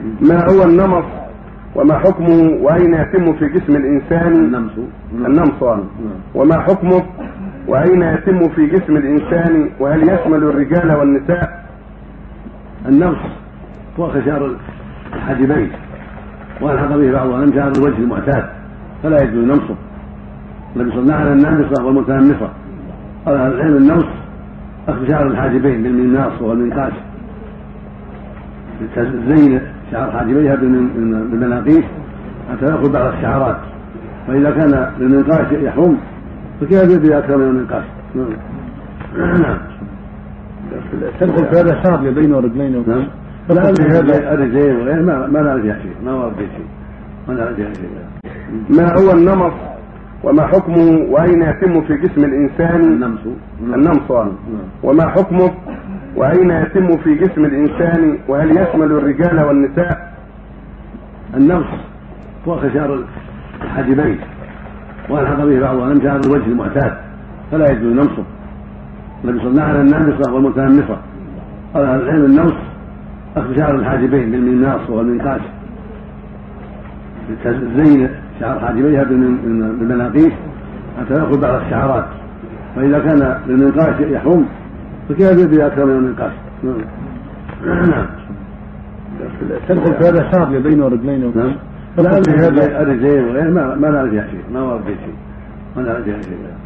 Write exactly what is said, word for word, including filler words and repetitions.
ما هو النمص وما حكمه وأين يتم في جسم الإنسان؟ النمص النمص وما حكمه وأين يتم في جسم الإنسان، وهل يشمل الرجال والنساء؟ النمص هو خشار الحاجبين، والحق به بعضها من شعر الوجه المعتاد فلا يجوز نمصه. النبي صلى الله عليه وسلم النامصة والمتنمصة. قال أهل العلم النمص أخذ شعر الحاجبين بالمناص والمنقاش، زين شعر حاجبيها بالمناقيش حتى يأخذ بعض الشعرات، وإذا كان بالمنقاش يحرم فكيف بأكثر من المنقاش؟ نعم. تدخل في هذا شعر يدين ورجلين؟ نعم. لا هذا الرجلين ما ما لا فيها شيء، ما ورد شيء، ما لا فيها شيء. ما هو النمص وما حكمه وأين يتم في جسم الإنسان؟ النمص النمص وما حكمه وأين يتم في جسم الإنسان، وهل يشمل الرجال والنساء؟ النمص هو خشار الحاجبين، والحق به بعضها من شعر الوجه المعتاد فلا يجوز نمصه. النبي صلى الله عليه وسلم النامصة والمتنمصة. قال أهل العلم النمص أخذ شعر الحاجبين بالمناص والمنقاش، زين شعر حاجبيها بالمناقيش حتى يأخذ بعض الشعرات، وإذا كان بالمنقاش يحرم فكيف بأكثر من المنقاش؟ نعم. تدخل في هذا شعر يدين ورجلين؟ نعم. لا هذا الرجلين ما ما لا فيها شيء، ما ورد شيء، ما لا فيها شيء.